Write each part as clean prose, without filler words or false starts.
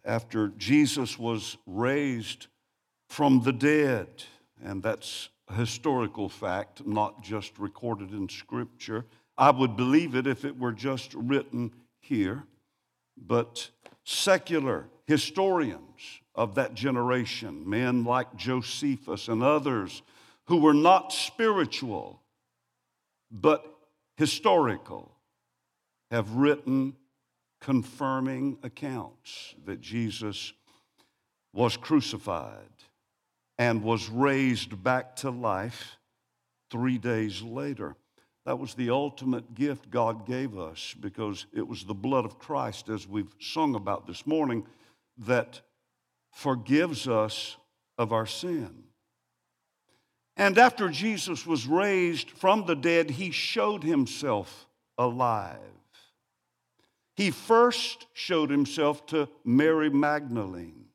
after Jesus was raised from the dead. And that's a historical fact, not just recorded in Scripture. I would believe it if it were just written here. But secular historians of that generation, men like Josephus and others who were not spiritual but historical, have written confirming accounts that Jesus was crucified and was raised back to life 3 days later. That was the ultimate gift God gave us, because it was the blood of Christ, as we've sung about this morning, that forgives us of our sin. And after Jesus was raised from the dead, he showed himself alive. He first showed himself to Mary Magdalene.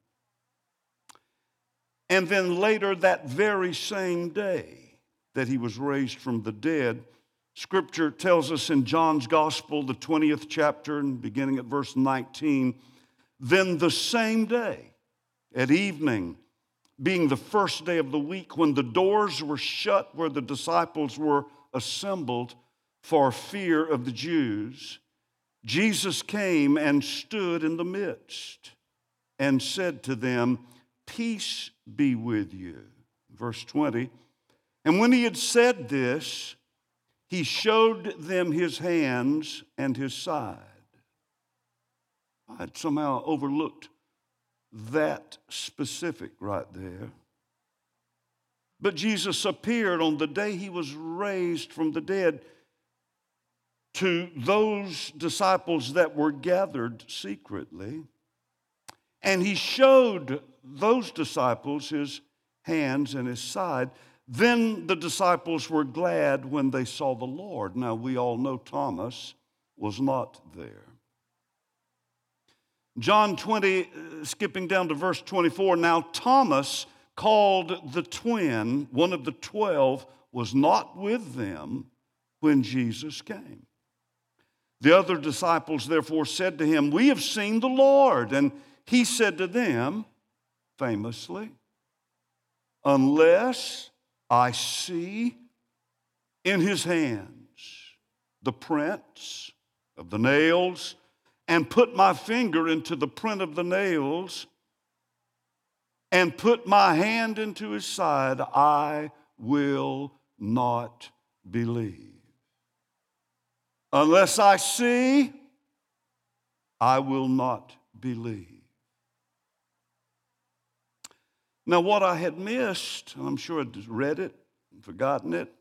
And then later, that very same day that he was raised from the dead, Scripture tells us in John's Gospel, the 20th chapter, and beginning at verse 19, then the same day, at evening, being the first day of the week, when the doors were shut where the disciples were assembled for fear of the Jews, Jesus came and stood in the midst and said to them, peace be with you. Verse 20, and when he had said this, he showed them his hands and his side. I had somehow overlooked that specific right there. But Jesus appeared on the day he was raised from the dead to those disciples that were gathered secretly. And he showed those disciples his hands and his side. Then the disciples were glad when they saw the Lord. Now, we all know Thomas was not there. John 20, skipping down to verse 24, now Thomas, called the twin, one of the 12, was not with them when Jesus came. The other disciples therefore said to him, we have seen the Lord. And he said to them, famously, unless I see in his hands the prints of the nails, and put my finger into the print of the nails, and put my hand into his side, I will not believe. Unless I see, I will not believe. Now, what I had missed, and I'm sure I'd read it and forgotten it,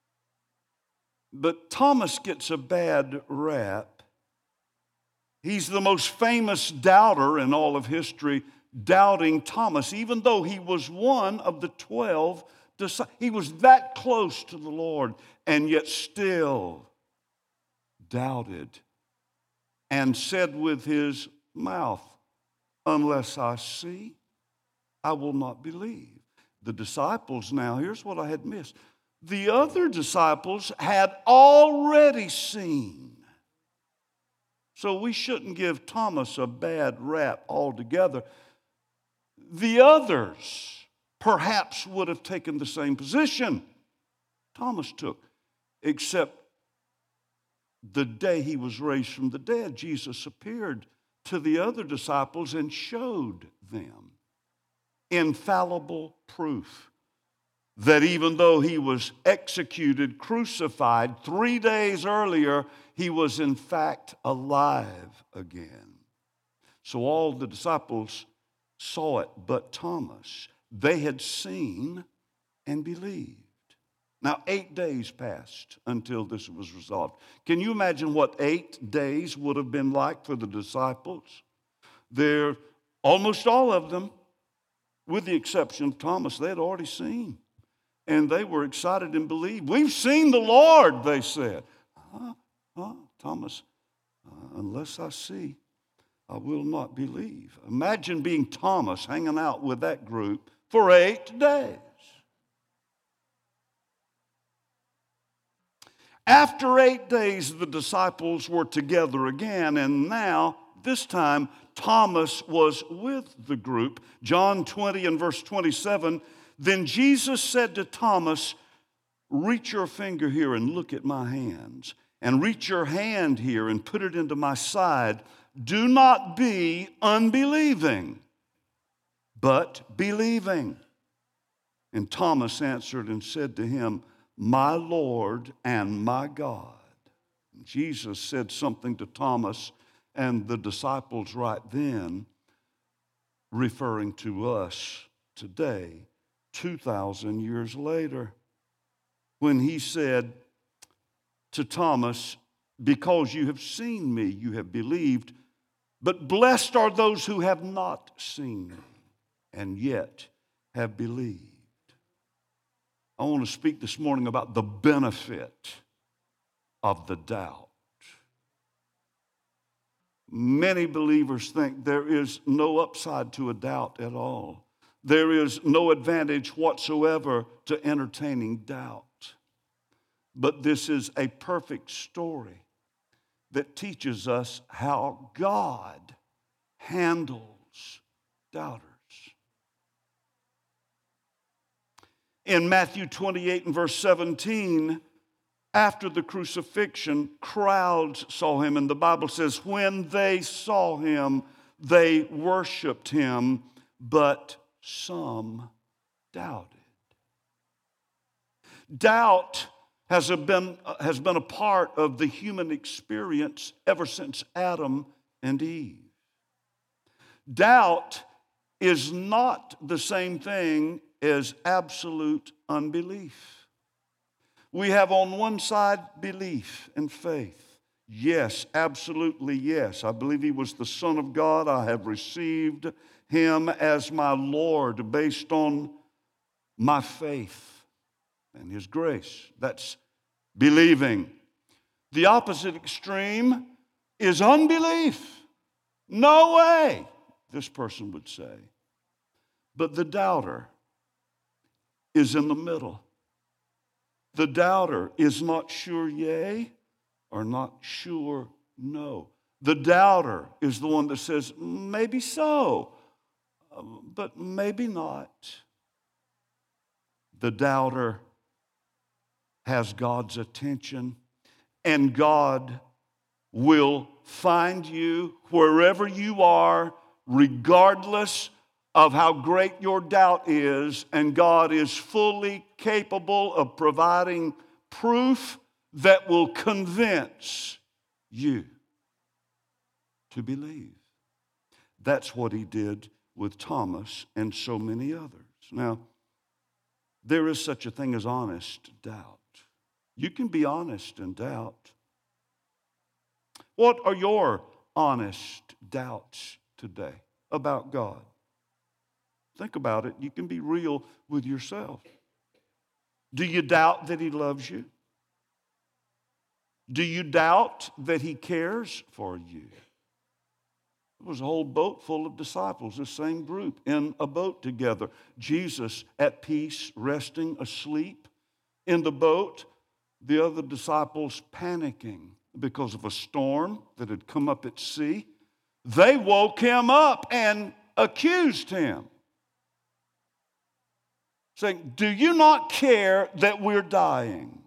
but Thomas gets a bad rap. He's the most famous doubter in all of history, doubting Thomas, even though he was one of the 12 disciples. He was that close to the Lord, and yet still doubted and said with his mouth, unless I see, I will not believe. The disciples now, here's what I had missed. The other disciples had already seen. So we shouldn't give Thomas a bad rap altogether. The others perhaps would have taken the same position Thomas took, except the day he was raised from the dead, Jesus appeared to the other disciples and showed them infallible proof that even though he was executed, crucified 3 days earlier, he was in fact alive again. So all the disciples saw it, but Thomas. They had seen and believed. Now, 8 days passed until this was resolved. Can you imagine what 8 days would have been like for the disciples? They're almost all of them, with the exception of Thomas, they had already seen. And they were excited and believed. We've seen the Lord, they said. Thomas, unless I see, I will not believe. Imagine being Thomas hanging out with that group for 8 days. After 8 days, the disciples were together again, and now This time, Thomas was with the group. John 20 and verse 27, then Jesus said to Thomas, reach your finger here and look at my hands, and reach your hand here and put it into my side. Do not be unbelieving, but believing. And Thomas answered and said to him, my Lord and my God. Jesus said something to Thomas and the disciples right then, referring to us today, 2,000 years later, when he said to Thomas, because you have seen me, you have believed, but blessed are those who have not seen me and yet have believed. I want to speak this morning about the benefit of the doubt. Many believers think there is no upside to a doubt at all. There is no advantage whatsoever to entertaining doubt. But this is a perfect story that teaches us how God handles doubters. In Matthew 28 and verse 17, after the crucifixion, crowds saw him, and the Bible says, when they saw him, they worshiped him, but some doubted. Doubt has been a part of the human experience ever since Adam and Eve. Doubt is not the same thing as absolute unbelief. We have on one side belief and faith. Yes, absolutely yes. I believe he was the Son of God. I have received him as my Lord based on my faith and his grace. That's believing. The opposite extreme is unbelief. No way, this person would say. But the doubter is in the middle. The doubter is not sure yea or not sure no. The doubter is the one that says, maybe so, but maybe not. The doubter has God's attention, and God will find you wherever you are, regardless of how great your doubt is, and God is fully capable of providing proof that will convince you to believe. That's what he did with Thomas and so many others. Now, there is such a thing as honest doubt. You can be honest and doubt. What are your honest doubts today about God? Think about it. You can be real with yourself. Do you doubt that he loves you? Do you doubt that he cares for you? There was a whole boat full of disciples, the same group, in a boat together. Jesus at peace, resting, asleep in the boat. The other disciples panicking because of a storm that had come up at sea. They woke him up and accused him, saying, do you not care that we're dying?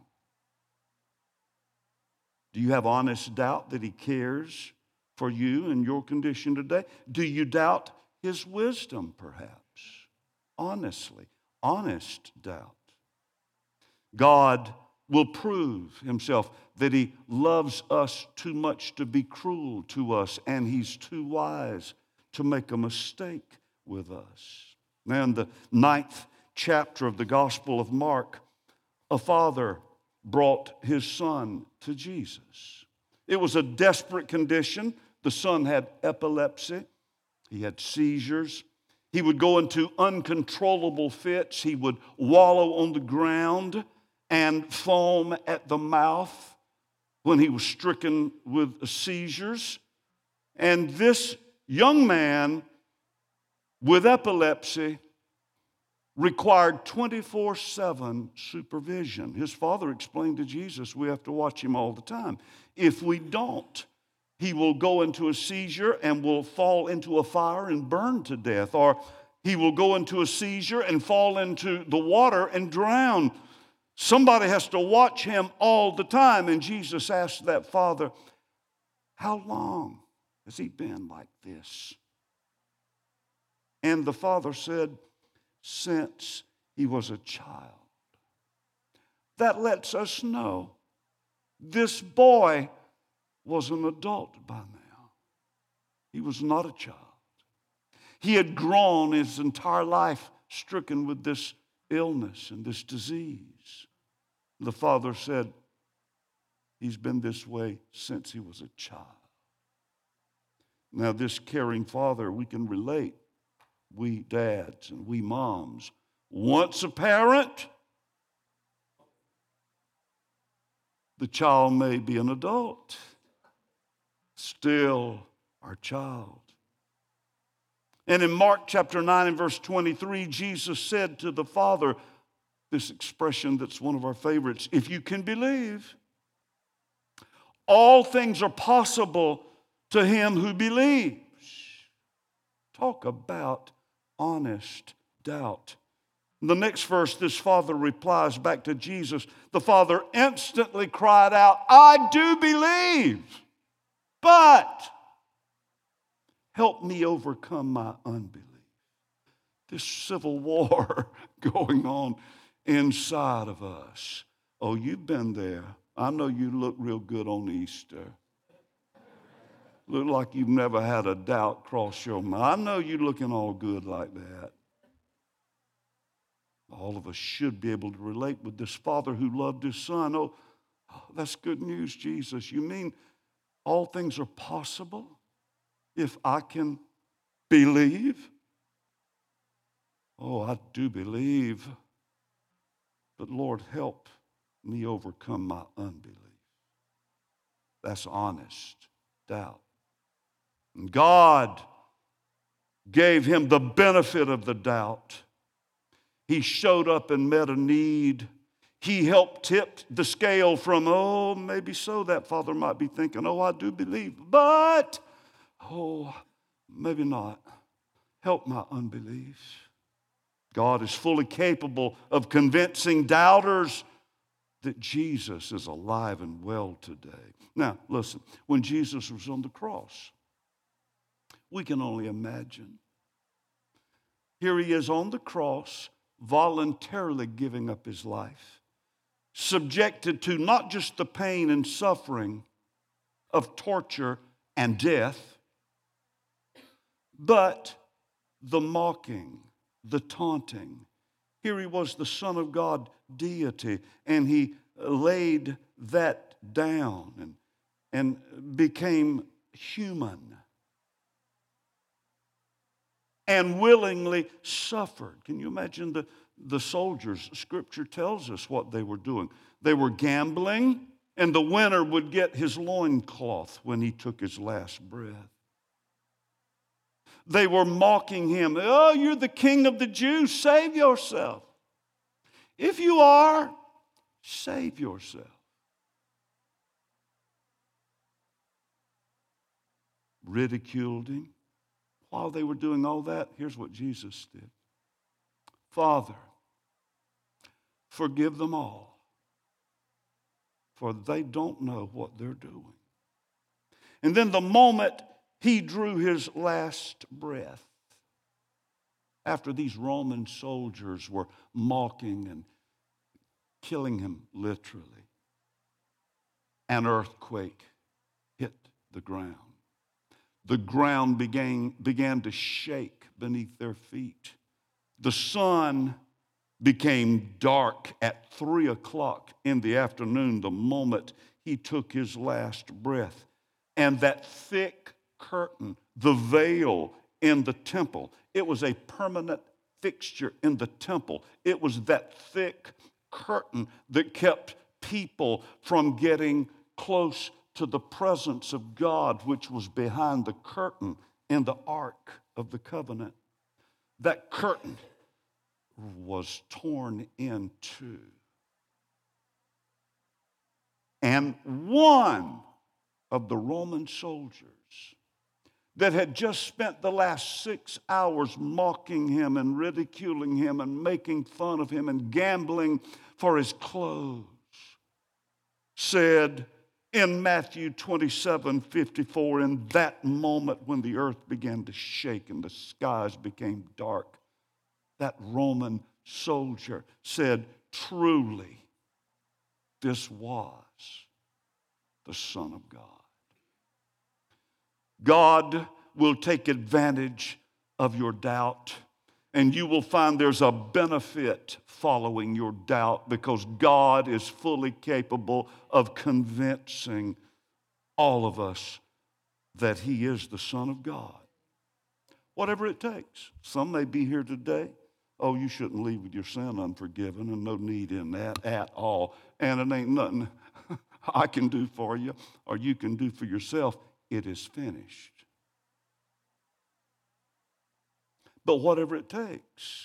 Do you have honest doubt that he cares for you and your condition today? Do you doubt his wisdom, perhaps? Honestly, honest doubt. God will prove himself that he loves us too much to be cruel to us, and he's too wise to make a mistake with us. Now, in the 9th chapter of the Gospel of Mark, a father brought his son to Jesus. It was a desperate condition. The son had epilepsy. He had seizures. He would go into uncontrollable fits. He would wallow on the ground and foam at the mouth when he was stricken with seizures. And this young man with epilepsy required 24/7 supervision. His father explained to Jesus, we have to watch him all the time. If we don't, he will go into a seizure and will fall into a fire and burn to death, or he will go into a seizure and fall into the water and drown. Somebody has to watch him all the time. And Jesus asked that father, how long has he been like this? And the father said, since he was a child. That lets us know this boy was an adult by now. He was not a child. He had grown his entire life stricken with this illness and this disease. The father said, he's been this way since he was a child. Now, this caring father, we can relate. We dads and we moms. Once a parent, the child may be an adult, still our child. And in Mark chapter 9 and verse 23, Jesus said to the Father, this expression that's one of our favorites, if you can believe, all things are possible to him who believes. Talk about honest doubt. In the next verse, this father replies back to Jesus. The father instantly cried out, I do believe, but help me overcome my unbelief. This civil war going on inside of us. Oh, you've been there. I know you look real good on Easter. Look like you've never had a doubt cross your mind. I know you're looking all good like that. All of us should be able to relate with this father who loved his son. Oh, that's good news, Jesus. You mean all things are possible if I can believe? Oh, I do believe. But Lord, help me overcome my unbelief. That's honest doubt. And God gave him the benefit of the doubt. He showed up and met a need. He helped tip the scale from, oh, maybe so, that father might be thinking, oh, I do believe, but, oh, maybe not. Help my unbelief. God is fully capable of convincing doubters that Jesus is alive and well today. Now, listen, when Jesus was on the cross, we can only imagine. Here he is on the cross, voluntarily giving up his life, subjected to not just the pain and suffering of torture and death, but the mocking, the taunting. Here he was, the Son of God, deity, and he laid that down and became human and willingly suffered. Can you imagine the soldiers? Scripture tells us what they were doing. They were gambling, and the winner would get his loincloth when he took his last breath. They were mocking him. Oh, you're the king of the Jews. Save yourself. If you are, save yourself. Ridiculed him. While they were doing all that, here's what Jesus did. Father, forgive them all, for they don't know what they're doing. And then the moment he drew his last breath, after these Roman soldiers were mocking and killing him literally, an earthquake hit the ground. The ground began to shake beneath their feet. The sun became dark at 3 o'clock in the afternoon, the moment he took his last breath. And that thick curtain, the veil in the temple, it was a permanent fixture in the temple. It was that thick curtain that kept people from getting close to the presence of God, which was behind the curtain in the Ark of the Covenant. That curtain was torn in two. And one of the Roman soldiers that had just spent the last 6 hours mocking him and ridiculing him and making fun of him and gambling for his clothes, said in Matthew 27:54, in that moment when the earth began to shake and the skies became dark, that Roman soldier said, truly, this was the Son of God. God will take advantage of your doubt, and you will find there's a benefit following your doubt because God is fully capable of convincing all of us that He is the Son of God. Whatever it takes. Some may be here today. Oh, you shouldn't leave with your sin unforgiven, and no need in that at all. And it ain't nothing I can do for you or you can do for yourself. It is finished. But whatever it takes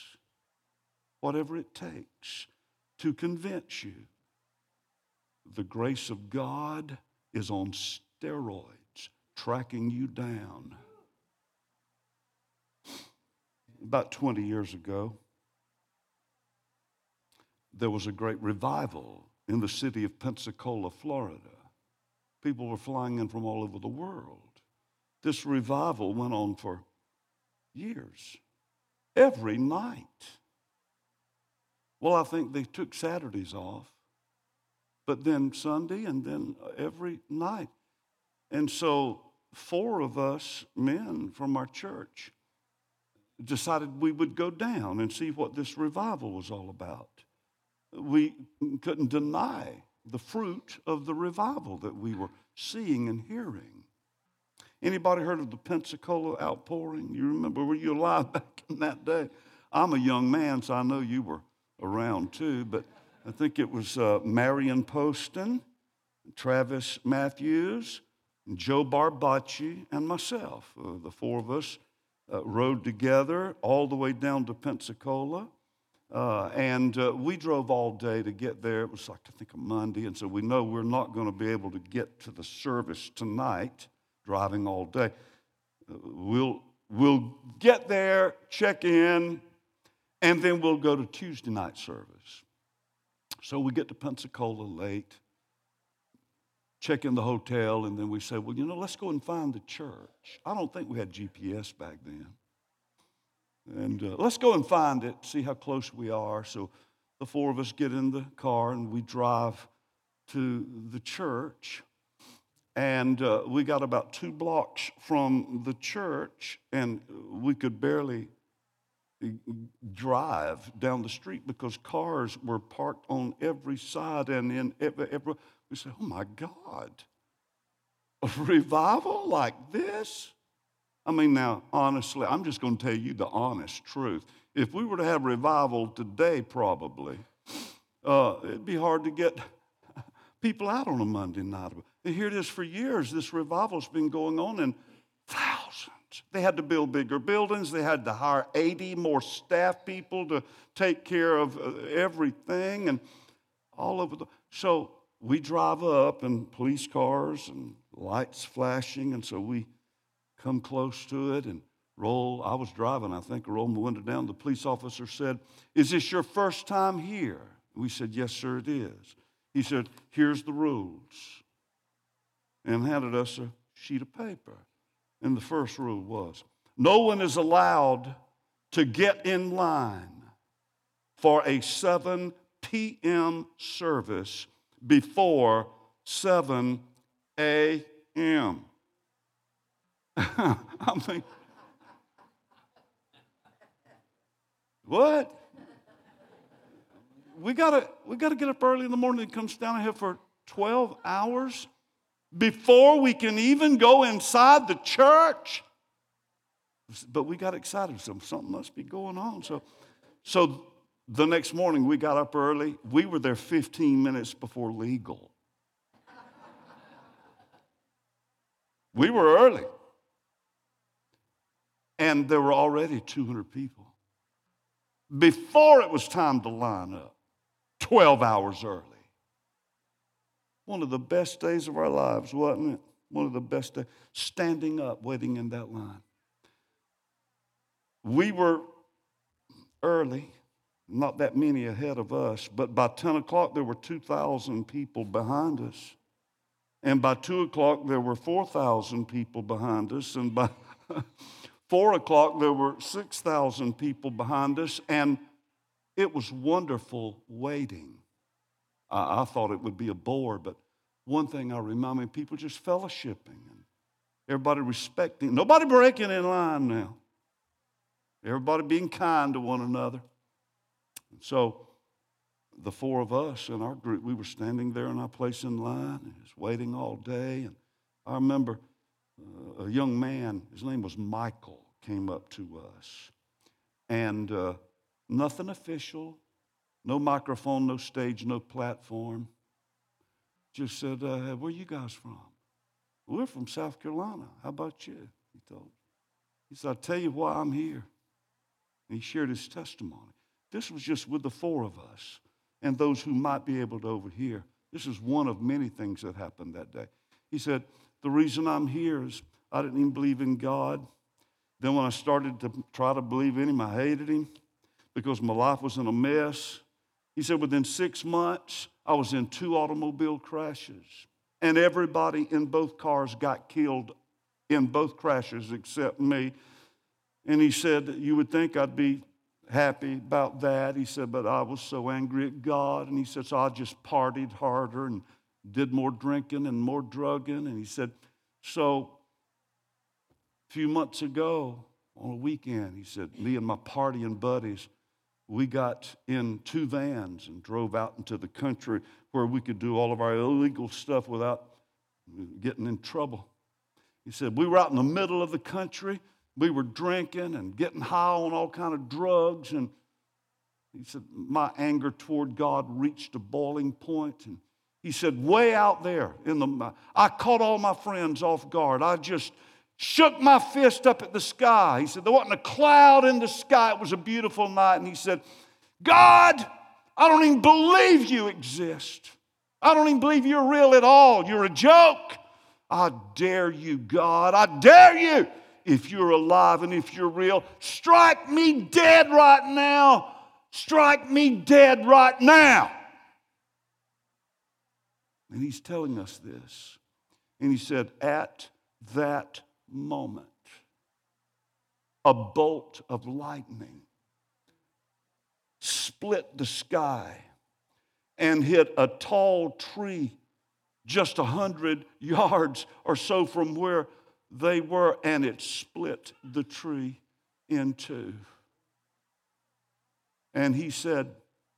to convince you, the grace of God is on steroids, tracking you down. About 20 years ago, there was a great revival in the city of Pensacola, Florida. People were flying in from all over the world. This revival went on for years, every night. Well, I think they took Saturdays off, but then Sunday and then every night. And so 4 of us men from our church decided we would go down and see what this revival was all about. We couldn't deny the fruit of the revival that we were seeing and hearing. Anybody heard of the Pensacola outpouring? You remember, were you alive back in that day? I'm a young man, so I know you were around too, but I think it was Marion Poston, Travis Matthews, Joe Barbacci, and myself. The 4 of us rode together all the way down to Pensacola. And we drove all day to get there. It was like, I think, a Monday. And so we know we're not going to be able to get to the service tonight, driving all day. We'll get there, check in, and then we'll go to Tuesday night service. So we get to Pensacola late, check in the hotel, and then we say, well, let's go and find the church. I don't think we had GPS back then. And let's go and find it, see how close we are. So the 4 of us get in the car and we drive to the church. And we got about 2 blocks from the church, and we could barely drive down the street because cars were parked on every side. And in every we said, oh my God, a revival like this? I mean, now, honestly, I'm just going to tell you the honest truth. If we were to have revival today, probably, it'd be hard to get people out on a Monday night. And here it is for years. This revival's been going on in thousands. They had to build bigger buildings. They had to hire 80 more staff people to take care of everything and all over So we drive up and police cars and lights flashing, and so we come close to it and roll. I was driving, I think, rolled my window down. The police officer said, is this your first time here? We said, yes, sir, it is. He said, here's the rules, and handed us a sheet of paper. And the first rule was, no one is allowed to get in line for a 7 p.m. service before 7 a.m. I'm thinking, what? We gotta get up early in the morning and come down here for 12 hours before we can even go inside the church. But we got excited. So something must be going on. So the next morning we got up early. We were there 15 minutes before legal. We were early. And there were already 200 people. Before it was time to line up, 12 hours early. One of the best days of our lives, wasn't it? one of the best days. Standing up, waiting in that line. We were early, not that many ahead of us, but by 10 o'clock there were 2,000 people behind us. And by 2 o'clock there were 4,000 people behind us. And by 4 o'clock there were 6,000 people behind us. And it was wonderful waiting. I thought it would be a bore, but one thing I remember, people just fellowshipping and everybody respecting, nobody breaking in line now. Everybody being kind to one another. And so the four of us in our group, we were standing there in our place in line and just waiting all day. And I remember a young man, his name was Michael, came up to us. And nothing official, no microphone, no stage, no platform. Just said, where are you guys from? We're from South Carolina. How about you? He told me. He said, I'll tell you why I'm here. And he shared his testimony. This was just with the four of us and those who might be able to overhear. This is one of many things that happened that day. He said, the reason I'm here is I didn't even believe in God. Then when I started to try to believe in him, I hated him because my life was in a mess. He said, within 6 months, I was in 2 automobile crashes. And everybody in both cars got killed in both crashes except me. And he said, you would think I'd be happy about that. He said, but I was so angry at God. And he said, so I just partied harder and did more drinking and more drugging. And he said, so a few months ago on a weekend, he said, me and my partying buddies, we got in 2 vans and drove out into the country where we could do all of our illegal stuff without getting in trouble. He said, we were out in the middle of the country. We were drinking and getting high on all kind of drugs. And he said, my anger toward God reached a boiling point. And he said, way out there, I caught all my friends off guard. I just shook my fist up at the sky. He said, there wasn't a cloud in the sky. It was a beautiful night. And he said, God, I don't even believe you exist. I don't even believe you're real at all. You're a joke. I dare you, God. I dare you. If you're alive and if you're real, strike me dead right now. Strike me dead right now. And he's telling us this. And he said, at that moment, a bolt of lightning split the sky and hit a tall tree just 100 yards or so from where they were, and it split the tree in 2. And he said,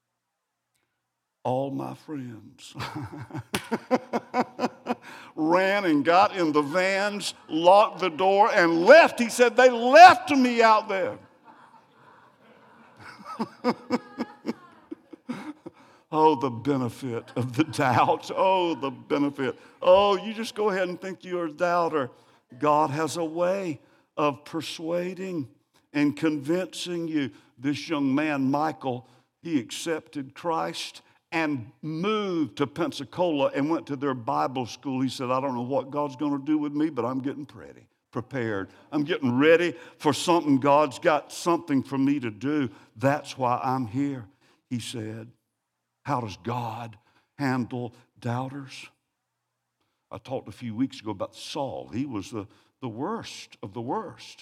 all my friends ran and got in the vans, locked the door, and left. He said, they left me out there. Oh, the benefit of the doubt. Oh, the benefit. Oh, you just go ahead and think you're a doubter. God has a way of persuading and convincing you. This young man, Michael, he accepted Christ and moved to Pensacola and went to their Bible school. He said, I don't know what God's going to do with me, but I'm getting prepared. I'm getting ready for something. God's got something for me to do. That's why I'm here, he said. How does God handle doubters? I talked a few weeks ago about Saul. He was the worst of the worst.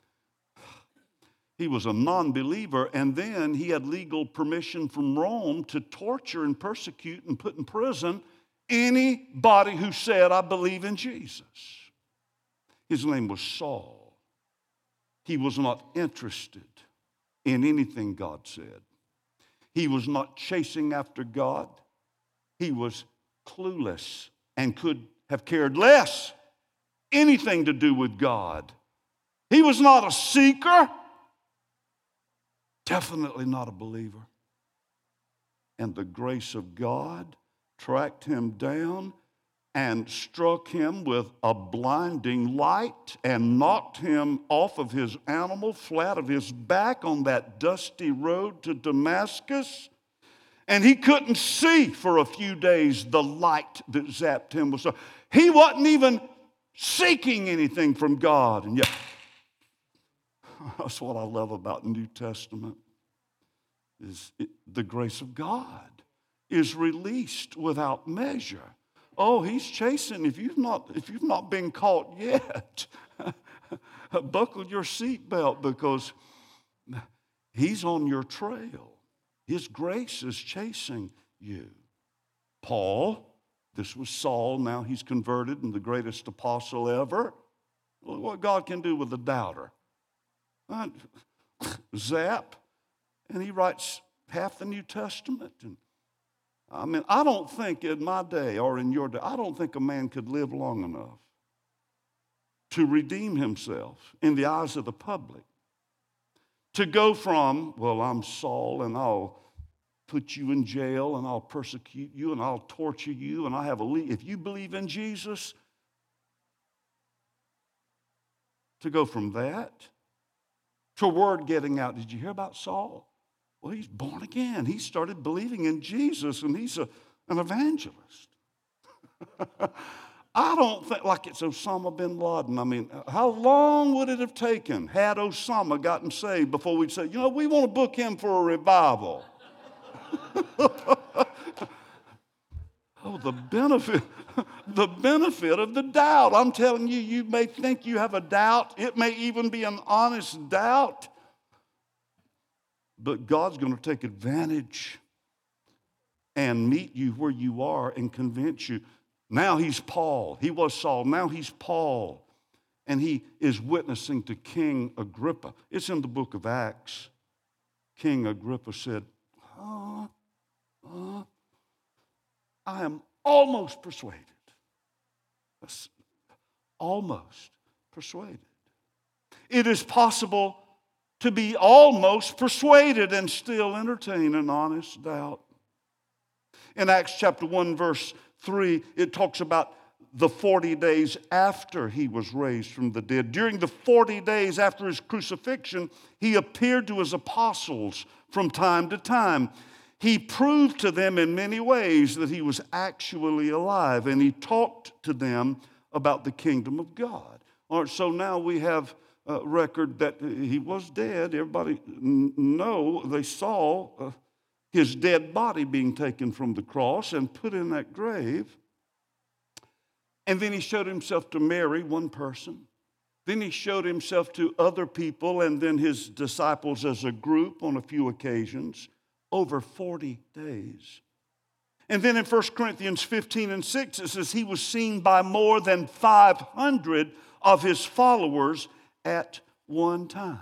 He was a non-believer, and then he had legal permission from Rome to torture and persecute and put in prison anybody who said, I believe in Jesus. His name was Saul. He was not interested in anything God said. He was not chasing after God. He was clueless and could have cared less anything to do with God. He was not a seeker, definitely not a believer. And the grace of God tracked him down and struck him with a blinding light and knocked him off of his animal, flat of his back on that dusty road to Damascus. And he couldn't see for a few days the light that zapped him. He wasn't even seeking anything from God. And yet, that's what I love about the New Testament, is the grace of God is released without measure. Oh, he's chasing. If you've not been caught yet, buckle your seatbelt, because he's on your trail. His grace is chasing you. Paul, this was Saul, now he's converted and the greatest apostle ever. Look what God can do with a doubter. Zap, and he writes half the New Testament. And I mean, I don't think in my day or in your day, I don't think a man could live long enough to redeem himself in the eyes of the public. To go from, well, I'm Saul and I'll put you in jail and I'll persecute you and I'll torture you and I have if you believe in Jesus, to go from that to word getting out. Did you hear about Saul? Well, he's born again. He started believing in Jesus, and he's an evangelist. I don't think, like it's Osama bin Laden. I mean, how long would it have taken had Osama gotten saved before we'd say, we want to book him for a revival? Oh, the benefit of the doubt. I'm telling you, you may think you have a doubt. It may even be an honest doubt. But God's going to take advantage and meet you where you are and convince you. Now he's Paul. He was Saul. Now he's Paul. And he is witnessing to King Agrippa. It's in the book of Acts. King Agrippa said, I am almost persuaded. Almost persuaded. It is possible to be almost persuaded and still entertain an honest doubt. In Acts chapter 1, verse 3, it talks about the 40 days after he was raised from the dead. During the 40 days after his crucifixion, he appeared to his apostles from time to time. He proved to them in many ways that he was actually alive, and he talked to them about the kingdom of God. All right, so now we have a record that he was dead. Everybody they saw his dead body being taken from the cross and put in that grave. And then he showed himself to Mary, one person. Then he showed himself to other people and then his disciples as a group on a few occasions, over 40 days. And then in 1 Corinthians 15 and 6, it says he was seen by more than 500 of his followers at one time.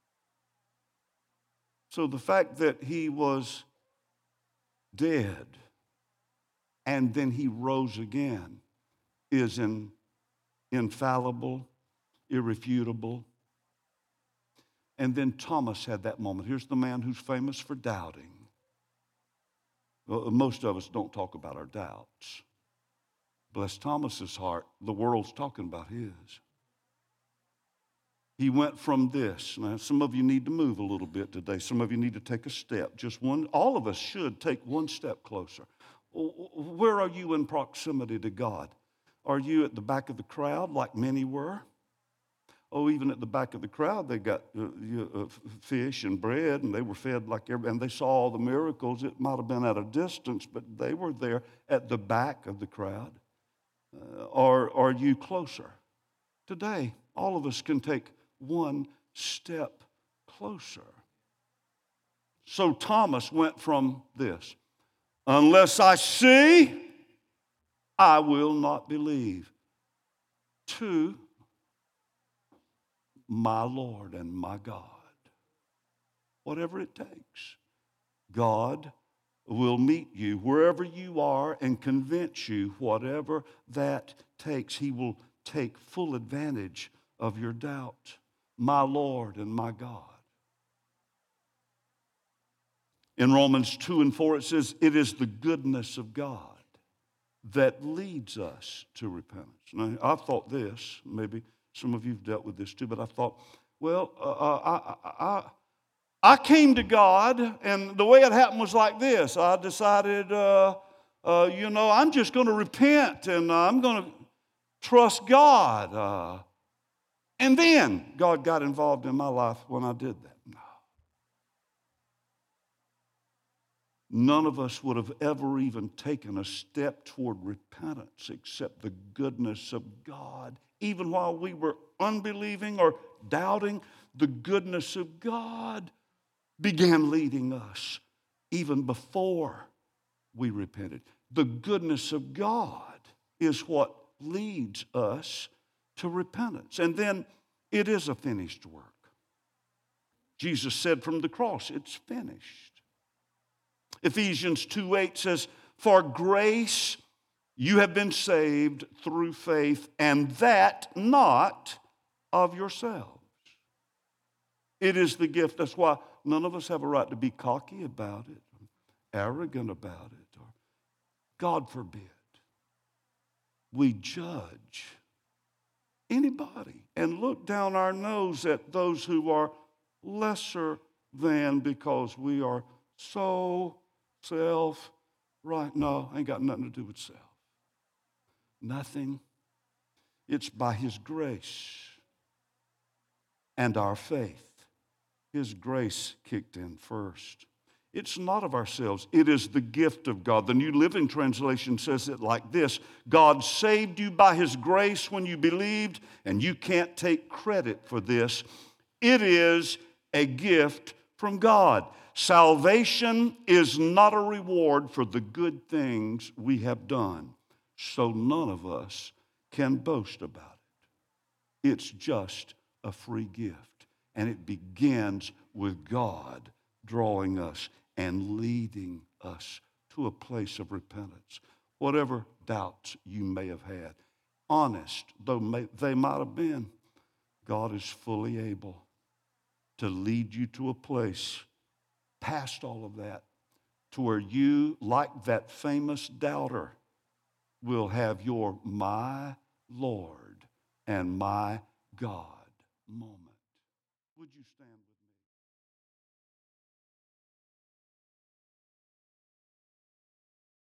So the fact that he was dead and then he rose again is infallible, irrefutable. And then Thomas had that moment. Here's the man who's famous for doubting. Well, most of us don't talk about our doubts. Bless Thomas's heart. The world's talking about his. He went from this. Now, some of you need to move a little bit today. Some of you need to take a step. Just one. All of us should take one step closer. Where are you in proximity to God? Are you at the back of the crowd like many were? Oh, even at the back of the crowd, they got fish and bread, and they were fed like everybody, and they saw all the miracles. It might have been at a distance, but they were there at the back of the crowd. Or are you closer? Today, all of us can take one step closer. So Thomas went from this, unless I see, I will not believe, to my Lord and my God. Whatever it takes, God will meet you wherever you are and convince you, whatever that takes. He will take full advantage of your doubt. My Lord and my God. In Romans 2 and 4 it says, it is the goodness of God that leads us to repentance. Now, I've thought this, maybe some of you have dealt with this too, but I thought, well, I came to God, and the way it happened was like this. I decided, I'm just going to repent, and I'm going to trust God. And then God got involved in my life when I did that. No. None of us would have ever even taken a step toward repentance except the goodness of God. Even while we were unbelieving or doubting, the goodness of God began leading us even before we repented. The goodness of God is what leads us to repentance. And then it is a finished work. Jesus said from the cross, it's finished. Ephesians 2:8 says, for grace you have been saved through faith, and that not of yourselves. It is the gift. That's why none of us have a right to be cocky about it, arrogant about it, or God forbid, we judge anybody and look down our nose at those who are lesser than because we are so self-right. No, ain't got nothing to do with self. Nothing. It's by His grace and our faith. His grace kicked in first. It's not of ourselves. It is the gift of God. The New Living Translation says it like this: God saved you by His grace when you believed, and you can't take credit for this. It is a gift from God. Salvation is not a reward for the good things we have done, so none of us can boast about it. It's just a free gift, and it begins with God drawing us and leading us to a place of repentance. Whatever doubts you may have had, honest though they might have been, God is fully able to lead you to a place past all of that, to where you, like that famous doubter, will have your my Lord and my God moment. Would you stand?